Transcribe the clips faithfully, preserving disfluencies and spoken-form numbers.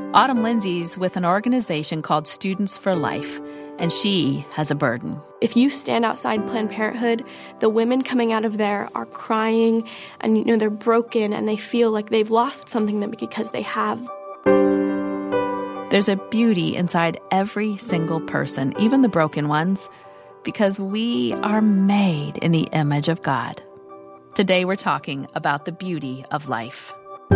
Autumn Lindsay's with an organization called Students for Life, and she has a burden. If you stand outside Planned Parenthood, the women coming out of there are crying, and you know they're broken, and they feel like they've lost something because they have. There's a beauty inside every single person, even the broken ones, because we are made in the image of God. Today we're talking about the beauty of life.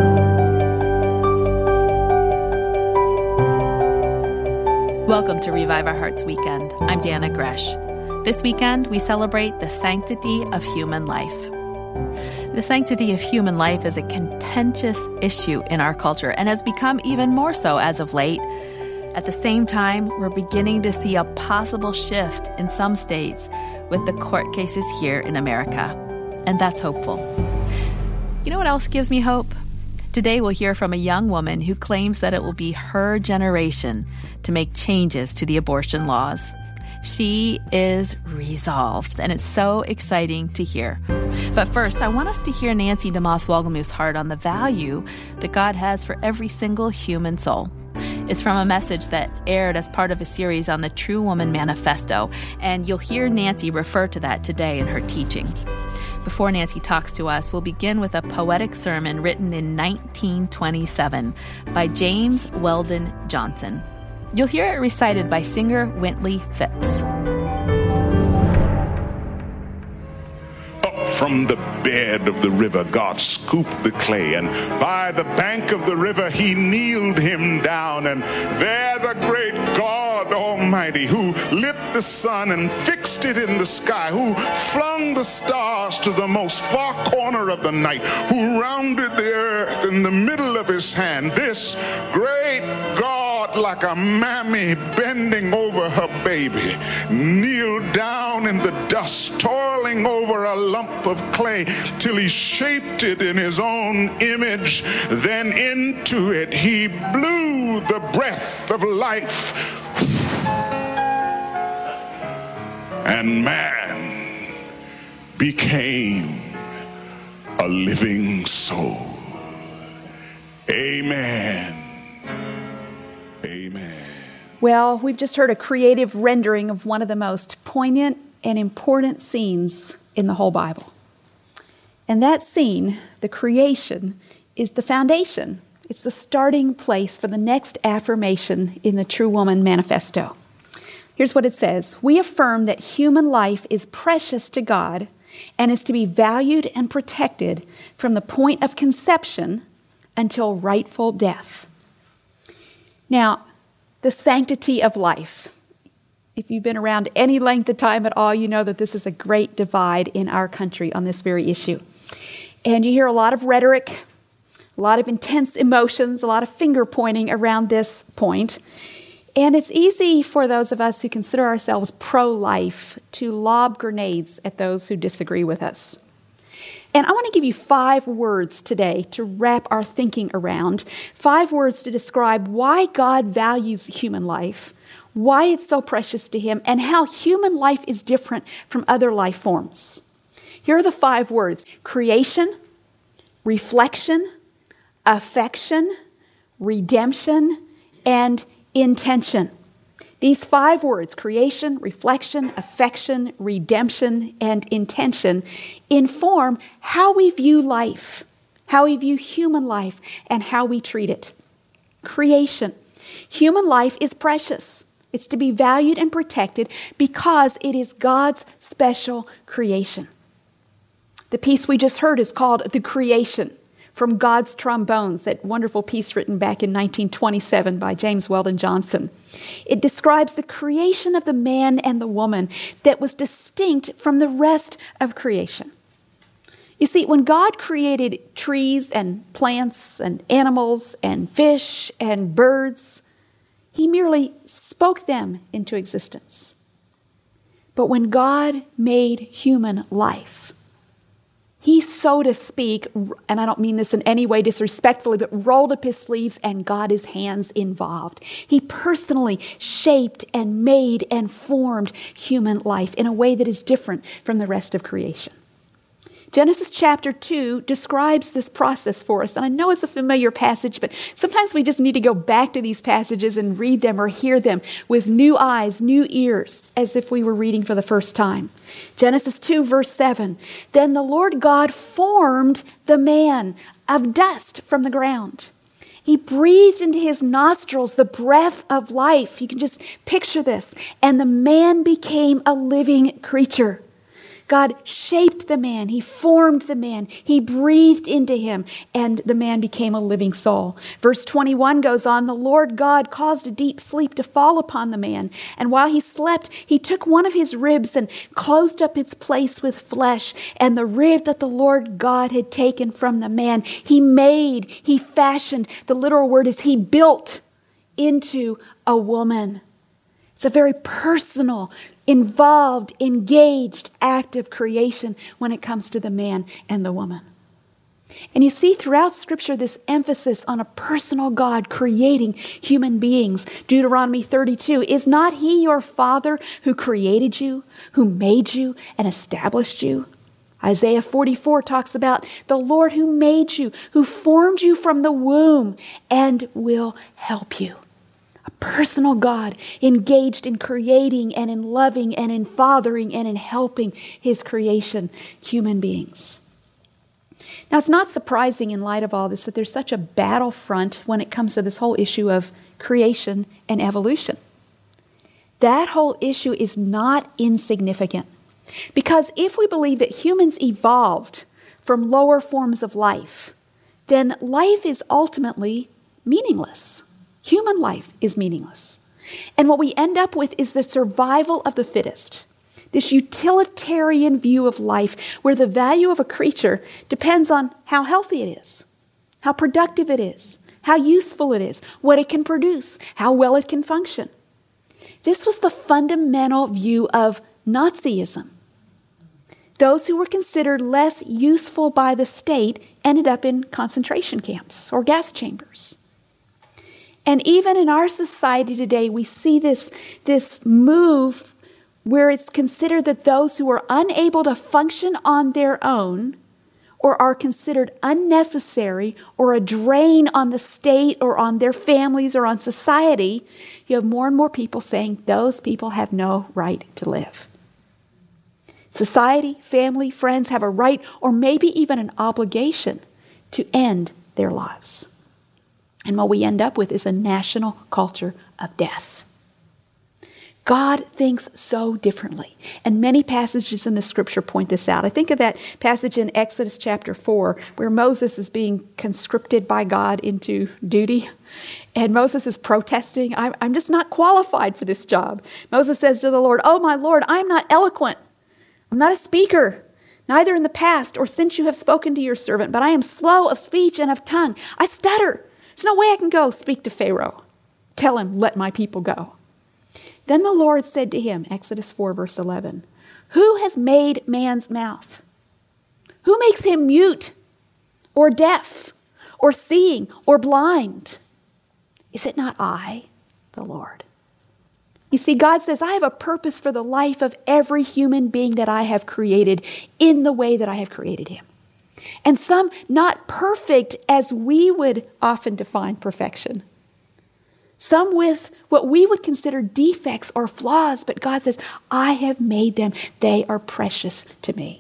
Welcome to Revive Our Hearts Weekend. I'm Dana Gresh. This weekend, we celebrate the sanctity of human life. The sanctity of human life is a contentious issue in our culture and has become even more so as of late. At the same time, we're beginning to see a possible shift in some states with the court cases here in America. And that's hopeful. You know what else gives me hope? Today we'll hear from a young woman who claims that it will be her generation to make changes to the abortion laws. She is resolved, and it's so exciting to hear. But first, I want us to hear Nancy DeMoss Wolgemuth's heart on the value that God has for every single human soul. It's from a message that aired as part of a series on the True Woman Manifesto, and you'll hear Nancy refer to that today in her teaching. Before Nancy talks to us, we'll begin with a poetic sermon written in nineteen twenty-seven by James Weldon Johnson. You'll hear it recited by singer Wintley Phipps. Up from the bed of the river, God scooped the clay, and by the bank of the river, he kneeled him down. And there the great God Almighty, who lit the sun and fixed it in the sky, who flung the stars to the most far corner of the night, who rounded the earth in the middle of his hand, this great God, like a mammy bending over her baby, kneeled down in the dust, toiling over a lump of clay till he shaped it in his own image. Then into it he blew the breath of life, and man became a living soul. Amen. Amen. Well, we've just heard a creative rendering of one of the most poignant and important scenes in the whole Bible. And that scene, the creation, is the foundation. It's the starting place for the next affirmation in the True Woman Manifesto. Here's what it says. We affirm that human life is precious to God and is to be valued and protected from the point of conception until rightful death. Now, the sanctity of life. If you've been around any length of time at all, you know that this is a great divide in our country on this very issue. And you hear a lot of rhetoric, a lot of intense emotions, a lot of finger pointing around this point. And it's easy for those of us who consider ourselves pro-life to lob grenades at those who disagree with us. And I want to give you five words today to wrap our thinking around, five words to describe why God values human life, why it's so precious to him, and how human life is different from other life forms. Here are the five words: creation, reflection, affection, redemption, and intention. These five words, creation, reflection, affection, redemption, and intention, inform how we view life, how we view human life, and how we treat it. Creation. Human life is precious. It's to be valued and protected because it is God's special creation. The piece we just heard is called The Creation, from God's Trombones, that wonderful piece written back in nineteen twenty-seven by James Weldon Johnson. It describes the creation of the man and the woman that was distinct from the rest of creation. You see, when God created trees and plants and animals and fish and birds, he merely spoke them into existence. But when God made human life, he, so to speak, and I don't mean this in any way disrespectfully, but rolled up his sleeves and got his hands involved. He personally shaped and made and formed human life in a way that is different from the rest of creation. Genesis chapter two describes this process for us. And I know it's a familiar passage, but sometimes we just need to go back to these passages and read them or hear them with new eyes, new ears, as if we were reading for the first time. Genesis two, verse seven. Then the Lord God formed the man of dust from the ground. He breathed into his nostrils the breath of life. You can just picture this. And the man became a living creature. God shaped the man. He formed the man. He breathed into him, and the man became a living soul. Verse twenty-one goes on, the Lord God caused a deep sleep to fall upon the man. And while he slept, he took one of his ribs and closed up its place with flesh. And the rib that the Lord God had taken from the man, he made, he fashioned. The literal word is he built into a woman. It's a very personal, involved, engaged act of creation when it comes to the man and the woman. And you see throughout Scripture this emphasis on a personal God creating human beings. Deuteronomy thirty-two, is not he your father who created you, who made you and established you? Isaiah forty-four talks about the Lord who made you, who formed you from the womb and will help you. A personal God engaged in creating and in loving and in fathering and in helping his creation, human beings. Now, it's not surprising in light of all this that there's such a battlefront when it comes to this whole issue of creation and evolution. That whole issue is not insignificant. Because if we believe that humans evolved from lower forms of life, then life is ultimately meaningless. Human life is meaningless. And what we end up with is the survival of the fittest. This utilitarian view of life where the value of a creature depends on how healthy it is, how productive it is, how useful it is, what it can produce, how well it can function. This was the fundamental view of Nazism. Those who were considered less useful by the state ended up in concentration camps or gas chambers. And even in our society today, we see this, this move where it's considered that those who are unable to function on their own or are considered unnecessary or a drain on the state or on their families or on society, you have more and more people saying those people have no right to live. Society, family, friends have a right or maybe even an obligation to end their lives. And what we end up with is a national culture of death. God thinks so differently. And many passages in the Scripture point this out. I think of that passage in Exodus chapter four where Moses is being conscripted by God into duty. And Moses is protesting, I'm, I'm just not qualified for this job. Moses says to the Lord, oh my Lord, I'm not eloquent. I'm not a speaker, neither in the past or since you have spoken to your servant, but I am slow of speech and of tongue. I stutter. There's no way I can go speak to Pharaoh. Tell him, let my people go. Then the Lord said to him, Exodus four, verse eleven, who has made man's mouth? Who makes him mute or deaf or seeing or blind? Is it not I, the Lord? You see, God says, I have a purpose for the life of every human being that I have created in the way that I have created him. And some not perfect as we would often define perfection. Some with what we would consider defects or flaws, but God says, I have made them. They are precious to me.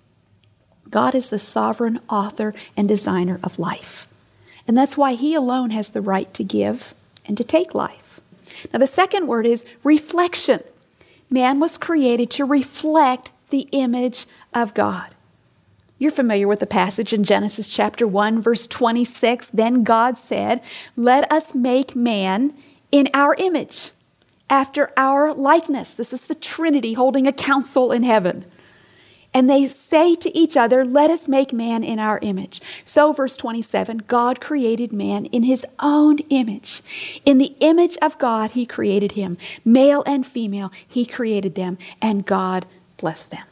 God is the sovereign author and designer of life. And that's why he alone has the right to give and to take life. Now, the second word is reflection. Man was created to reflect the image of God. You're familiar with the passage in Genesis chapter one, verse twenty-six. Then God said, let us make man in our image, after our likeness. This is the Trinity holding a council in heaven. And they say to each other, let us make man in our image. So, verse twenty-seven, God created man in his own image. In the image of God, he created him. Male and female, he created them, and God blessed them.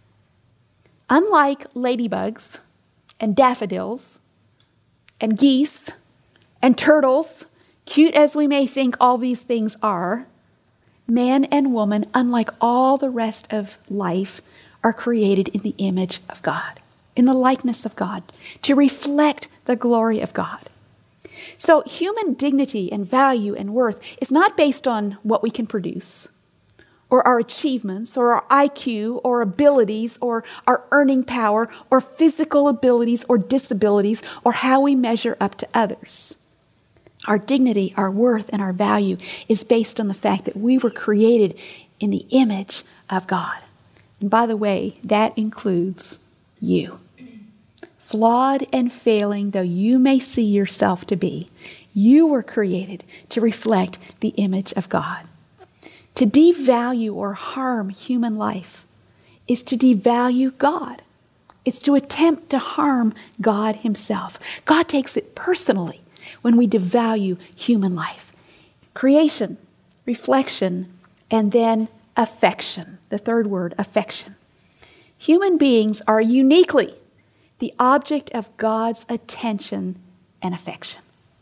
Unlike ladybugs and daffodils and geese and turtles, cute as we may think all these things are, man and woman, unlike all the rest of life, are created in the image of God. in the likeness of God, to reflect the glory of God. So human dignity and value and worth is not based on what we can produce, or our achievements, or our I Q, or abilities, or our earning power, or physical abilities, or disabilities, or how we measure up to others. Our dignity, our worth, and our value is based on the fact that we were created in the image of God. And by the way, that includes you. Flawed and failing though you may see yourself to be, you were created to reflect the image of God. To devalue or harm human life is to devalue God. It's to attempt to harm God himself. God takes it personally when we devalue human life. Creation, reflection, and then affection. The third word, affection. Human beings are uniquely the object of God's attention and affection.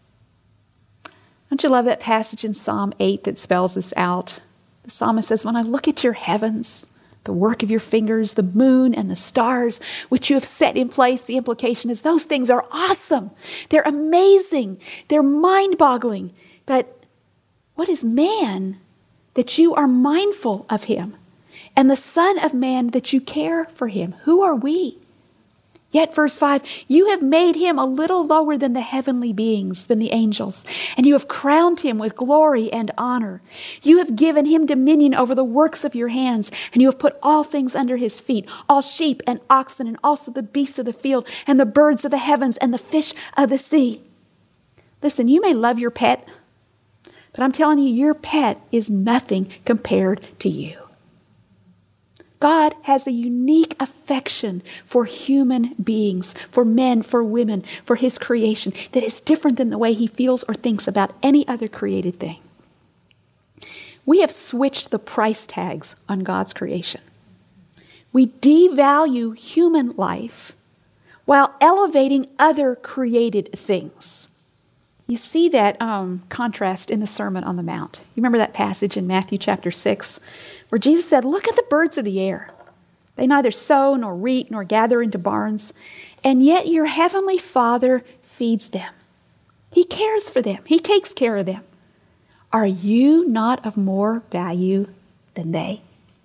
Don't you love that passage in Psalm eight that spells this out? The psalmist says, when I look at your heavens, the work of your fingers, the moon and the stars, which you have set in place, the implication is those things are awesome. They're amazing. They're mind-boggling. But what is man that you are mindful of him? And the Son of Man that you care for him? Who are we? Yet, verse five, you have made him a little lower than the heavenly beings, than the angels, and you have crowned him with glory and honor. You have given him dominion over the works of your hands, and you have put all things under his feet, all sheep and oxen, and also the beasts of the field, and the birds of the heavens, and the fish of the sea. Listen, you may love your pet, but I'm telling you, your pet is nothing compared to you. God has a unique affection for human beings, for men, for women, for his creation that is different than the way he feels or thinks about any other created thing. We have switched the price tags on God's creation. We devalue human life while elevating other created things. You see that um, contrast in the Sermon on the Mount. You remember that passage in Matthew chapter six where Jesus said, look at the birds of the air. They neither sow nor reap nor gather into barns, and yet your heavenly Father feeds them. He cares for them. He takes care of them. Are you not of more value than they?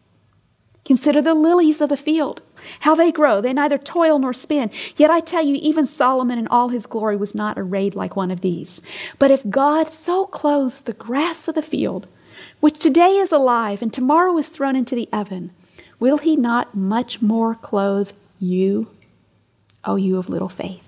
Consider the lilies of the field, how they grow. They neither toil nor spin. Yet I tell you, even Solomon in all his glory was not arrayed like one of these. But if God so clothes the grass of the field, which today is alive and tomorrow is thrown into the oven, will he not much more clothe you, O you of little faith?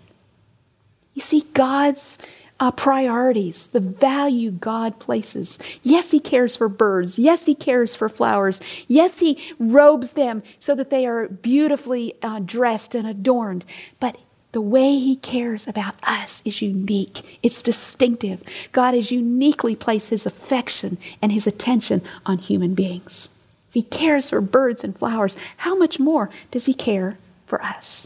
You see, God's uh, priorities, the value God places. Yes, he cares for birds. Yes, he cares for flowers. Yes, he robes them so that they are beautifully uh, dressed and adorned. But the way he cares about us is unique. It's distinctive. God has uniquely placed his affection and his attention on human beings. If he cares for birds and flowers, how much more does he care for us?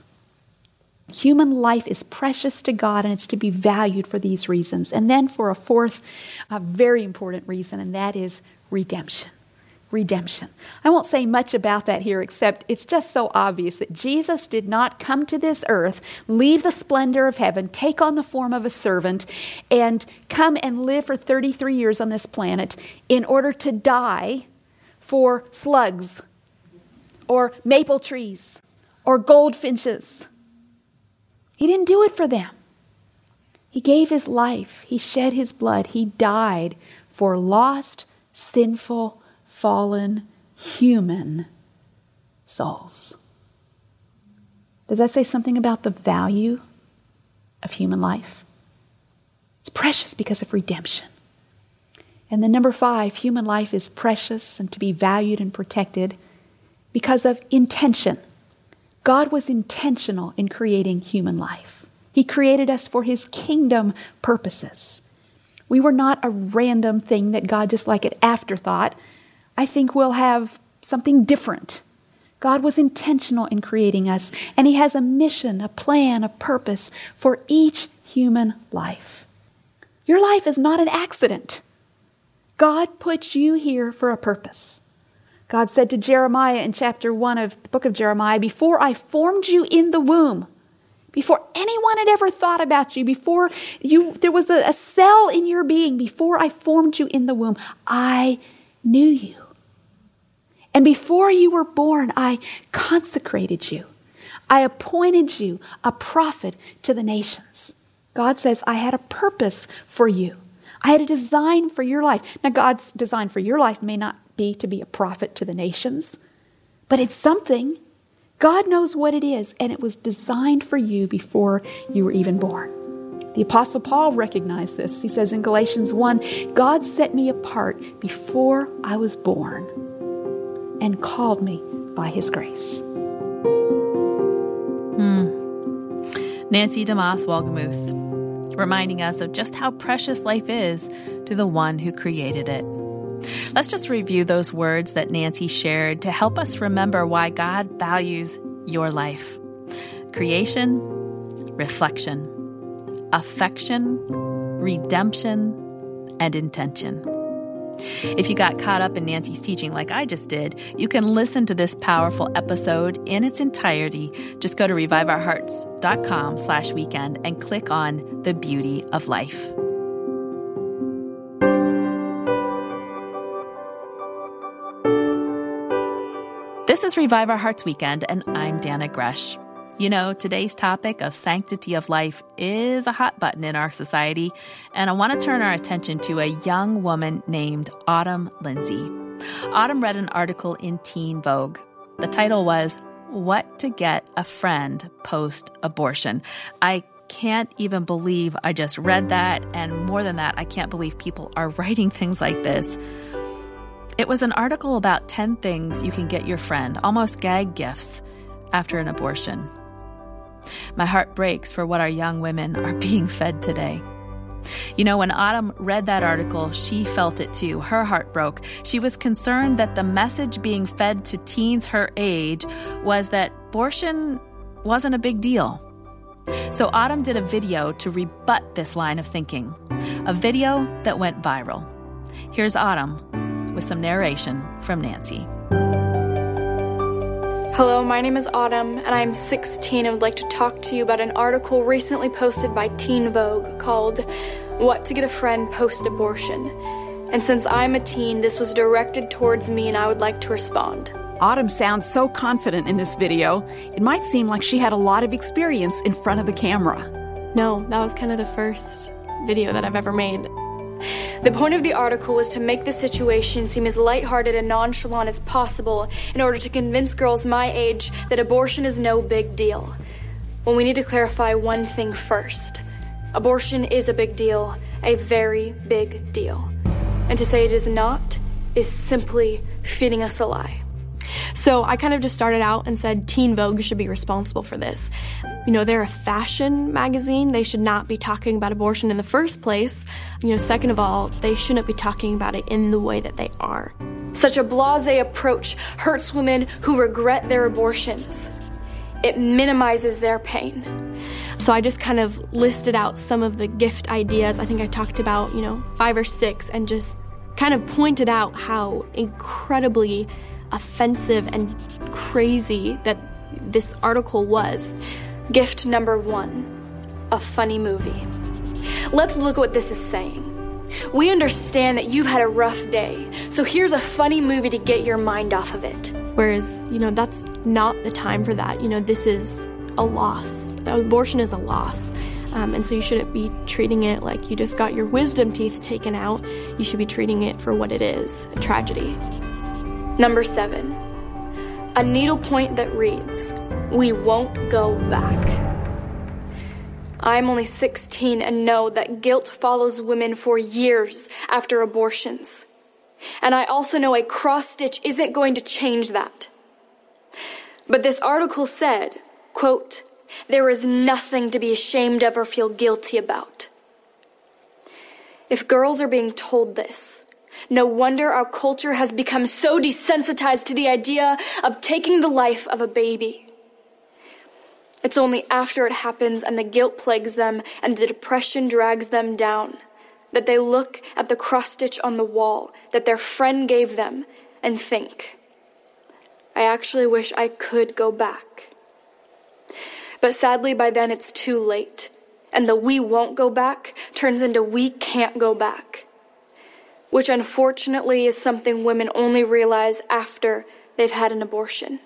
Human life is precious to God, and it's to be valued for these reasons. And then for a fourth, a very important reason, and that is redemption. Redemption. I won't say much about that here, except it's just so obvious that Jesus did not come to this earth, leave the splendor of heaven, take on the form of a servant, and come and live for thirty-three years on this planet in order to die for slugs or maple trees or goldfinches. He didn't do it for them. He gave his life. He shed his blood. He died for lost, sinful, fallen, human souls. Does that say something about the value of human life? It's precious because of redemption. And then number five, human life is precious and to be valued and protected because of intention. God was intentional in creating human life. He created us for his kingdom purposes. We were not a random thing that God just like an afterthought, I think we'll have something different. God was intentional in creating us, and he has a mission, a plan, a purpose for each human life. Your life is not an accident. God put you here for a purpose. God said to Jeremiah in chapter one of the book of Jeremiah, before I formed you in the womb, before anyone had ever thought about you, before you there was a, a cell in your being, before I formed you in the womb, I knew you. And before you were born, I consecrated you. I appointed you a prophet to the nations. God says, I had a purpose for you. I had a design for your life. Now, God's design for your life may not be to be a prophet to the nations, but it's something. God knows what it is, and it was designed for you before you were even born. The Apostle Paul recognized this. He says in Galatians one, God set me apart before I was born and called me by his grace. Hmm. Nancy DeMoss Wolgemuth, reminding us of just how precious life is to the one who created it. Let's just review those words that Nancy shared to help us remember why God values your life. Creation, reflection, affection, redemption, and intention. If you got caught up in Nancy's teaching like I just did, you can listen to this powerful episode in its entirety. Just go to reviveourhearts.com slash weekend and click on The Beauty of Life. This is Revive Our Hearts Weekend, and I'm Dana Gresh. You know, today's topic of sanctity of life is a hot button in our society, and I want to turn our attention to a young woman named Autumn Lindsay. Autumn read an article in Teen Vogue. The title was, What to Get a Friend Post-Abortion. I can't even believe I just read that, and more than that, I can't believe people are writing things like this. It was an article about ten things you can get your friend, almost gag gifts, after an abortion. My heart breaks for what our young women are being fed today. You know, when Autumn read that article, she felt it too. Her heart broke. She was concerned that the message being fed to teens her age was that abortion wasn't a big deal. So Autumn did a video to rebut this line of thinking, a video that went viral. Here's Autumn with some narration from Nancy. Hello, my name is Autumn, and I'm sixteen and would like to talk to you about an article recently posted by Teen Vogue called What to Get a Friend Post-Abortion. And since I'm a teen, this was directed towards me, and I would like to respond. Autumn sounds so confident in this video, it might seem like she had a lot of experience in front of the camera. No, that was kind of the first video that I've ever made. The point of the article was to make the situation seem as lighthearted and nonchalant as possible in order to convince girls my age that abortion is no big deal. Well, we need to clarify one thing first. Abortion is a big deal, a very big deal. And to say it is not is simply feeding us a lie. So I kind of just started out and said Teen Vogue should be responsible for this. You know, they're a fashion magazine. They should not be talking about abortion in the first place. You know, second of all, they shouldn't be talking about it in the way that they are. Such a blasé approach hurts women who regret their abortions. It minimizes their pain. So I just kind of listed out some of the gift ideas. I think I talked about, you know, five or six, and just kind of pointed out how incredibly offensive and crazy that this article was. Gift number one, a funny movie. Let's look at what this is saying. We understand that you've had a rough day, so here's a funny movie to get your mind off of it. Whereas, you know, that's not the time for that. You know, this is a loss. Abortion is a loss. Um, and so you shouldn't be treating it like you just got your wisdom teeth taken out. You should be treating it for what it is, a tragedy. Number seven, a needlepoint that reads, "We won't go back." I'm only sixteen and know that guilt follows women for years after abortions. And I also know a cross stitch isn't going to change that. But this article said, quote, "There is nothing to be ashamed of or feel guilty about." If girls are being told this, no wonder our culture has become so desensitized to the idea of taking the life of a baby. It's only after it happens and the guilt plagues them and the depression drags them down that they look at the cross-stitch on the wall that their friend gave them and think, I actually wish I could go back. But sadly, by then it's too late. And the we won't go back turns into we can't go back. Which unfortunately is something women only realize after they've had an abortion.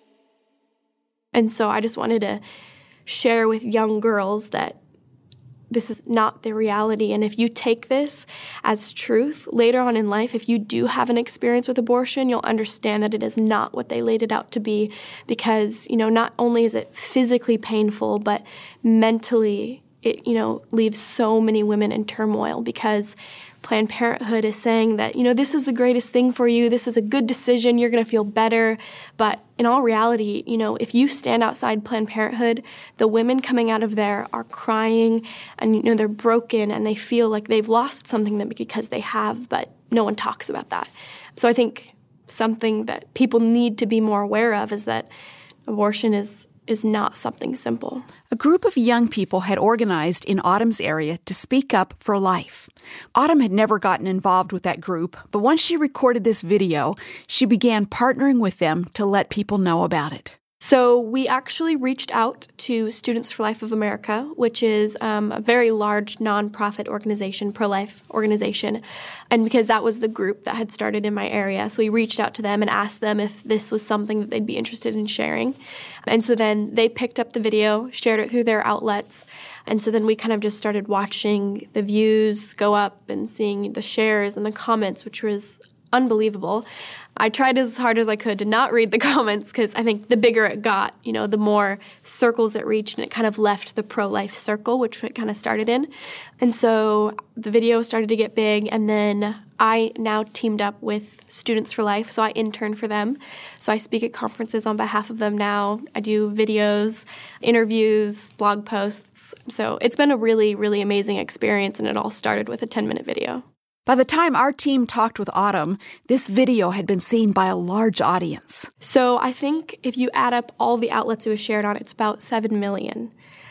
And so I just wanted to share with young girls that this is not the reality. And if you take this as truth, later on in life, if you do have an experience with abortion, you'll understand that it is not what they laid it out to be. Because, you know, not only is it physically painful, but mentally it, you know, leaves so many women in turmoil because Planned Parenthood is saying that, you know, this is the greatest thing for you. This is a good decision. You're going to feel better. But in all reality, you know, if you stand outside Planned Parenthood, the women coming out of there are crying and, you know, they're broken and they feel like they've lost something that because they have, but no one talks about that. So I think something that people need to be more aware of is that abortion is is not something simple. A group of young people had organized in Autumn's area to speak up for life. Autumn had never gotten involved with that group, but once she recorded this video, she began partnering with them to let people know about it. So we actually reached out to Students for Life of America, which is um, a very large nonprofit organization, pro-life organization, and because that was the group that had started in my area. So we reached out to them and asked them if this was something that they'd be interested in sharing. And so then they picked up the video, shared it through their outlets, and so then we kind of just started watching the views go up and seeing the shares and the comments, which was unbelievable. I tried as hard as I could to not read the comments because I think the bigger it got, you know, the more circles it reached, and it kind of left the pro-life circle, which it kind of started in. And so the video started to get big, and then I now teamed up with Students for Life, so I intern for them. So I speak at conferences on behalf of them now. I do videos, interviews, blog posts. So it's been a really, really amazing experience, and it all started with a ten-minute video. By the time our team talked with Autumn, this video had been seen by a large audience. So I think if you add up all the outlets it was shared on, it's about seven million.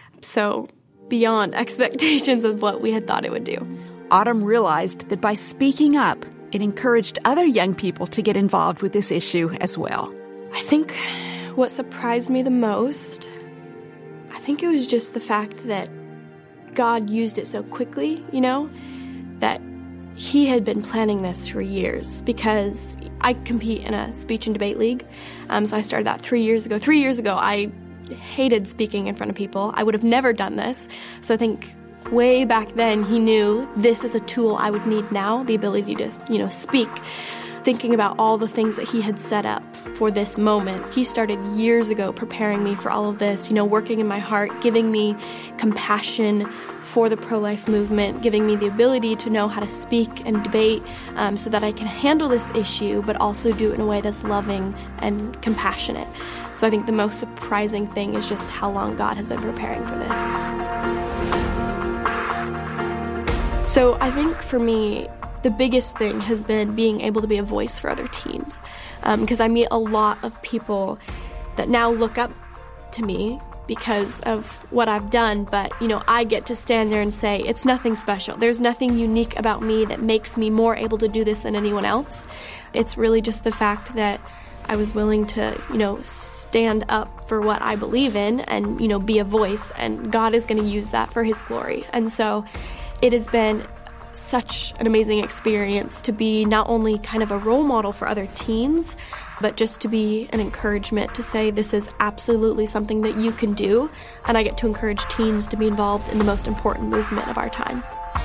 So beyond expectations of what we had thought it would do. Autumn realized that by speaking up, it encouraged other young people to get involved with this issue as well. I think what surprised me the most, I think it was just the fact that God used it so quickly, you know, that He had been planning this for years because I compete in a speech and debate league. Um, so I started that three years ago. Three years ago, I hated speaking in front of people. I would have never done this. So I think way back then, He knew this is a tool I would need now, the ability to, you know, speak. Thinking about all the things that He had set up for this moment. He started years ago preparing me for all of this, you know, working in my heart, giving me compassion for the pro-life movement, giving me the ability to know how to speak and debate um, so that I can handle this issue, but also do it in a way that's loving and compassionate. So I think the most surprising thing is just how long God has been preparing for this. So I think for me, the biggest thing has been being able to be a voice for other teens, because um, I meet a lot of people that now look up to me because of what I've done, but, you know, I get to stand there and say, it's nothing special. There's nothing unique about me that makes me more able to do this than anyone else. It's really just the fact that I was willing to, you know, stand up for what I believe in and, you know, be a voice, and God is going to use that for His glory. And so it has been such an amazing experience to be not only kind of a role model for other teens, but just to be an encouragement to say this is absolutely something that you can do, and I get to encourage teens to be involved in the most important movement of our time.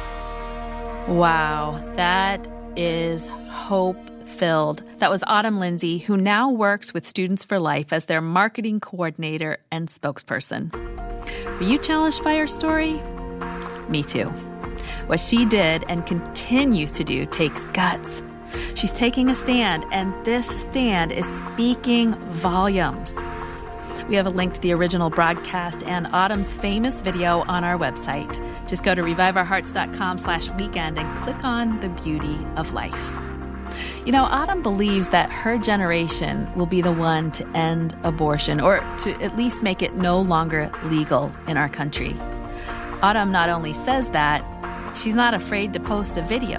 Wow, that is hope-filled. That was Autumn Lindsay, who now works with Students for Life as their marketing coordinator and spokesperson. Were you challenged by her story? Me too. What she did and continues to do takes guts. She's taking a stand, and this stand is speaking volumes. We have a link to the original broadcast and Autumn's famous video on our website. Just go to reviveourhearts.com slash weekend and click on the beauty of life. You know, Autumn believes that her generation will be the one to end abortion, or to at least make it no longer legal in our country. Autumn not only says that, she's not afraid to post a video.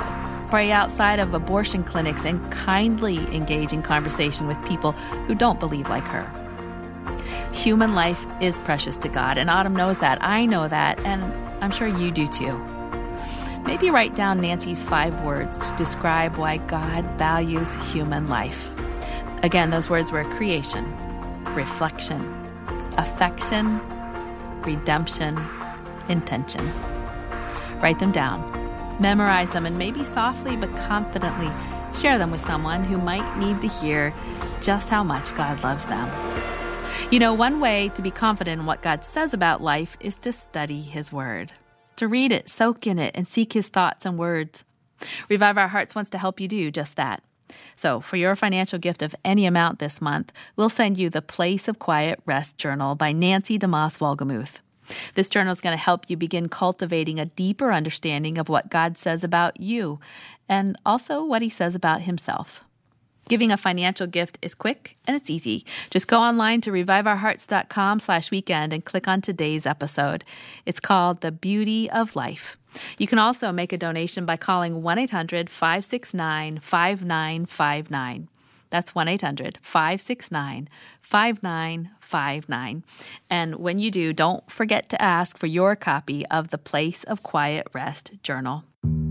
pray outside of abortion clinics, and kindly engage in conversation with people who don't believe like her. Human life is precious to God, and Autumn knows that. I know that, and I'm sure you do too. Maybe write down Nancy's five words to describe why God values human life. Again, those words were creation, reflection, affection, redemption, intention. Write them down, memorize them, and maybe softly but confidently share them with someone who might need to hear just how much God loves them. You know, one way to be confident in what God says about life is to study His Word, to read it, soak in it, and seek His thoughts and words. Revive Our Hearts wants to help you do just that. So for your financial gift of any amount this month, we'll send you the Place of Quiet Rest Journal by Nancy DeMoss Wolgemuth. This journal is going to help you begin cultivating a deeper understanding of what God says about you and also what He says about Himself. Giving a financial gift is quick and it's easy. Just go online to reviveourhearts.com slash weekend and click on today's episode. It's called The Beauty of Life. You can also make a donation by calling one eight hundred five six nine five nine five nine. That's one eight hundred five six nine five nine five nine. And when you do, don't forget to ask for your copy of the Place of Quiet Rest Journal.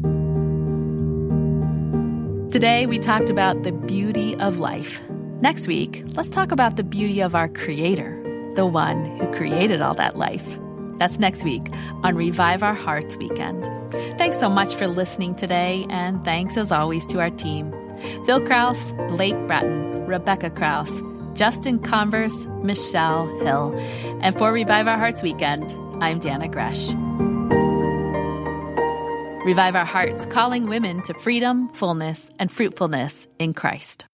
Today, we talked about the beauty of life. Next week, let's talk about the beauty of our Creator, the one who created all that life. That's next week on Revive Our Hearts Weekend. Thanks so much for listening today, and thanks as always to our team. Phil Krause, Blake Bratton, Rebecca Krause, Justin Converse, Michelle Hill. And for Revive Our Hearts Weekend, I'm Dana Gresh. Revive Our Hearts, calling women to freedom, fullness, and fruitfulness in Christ.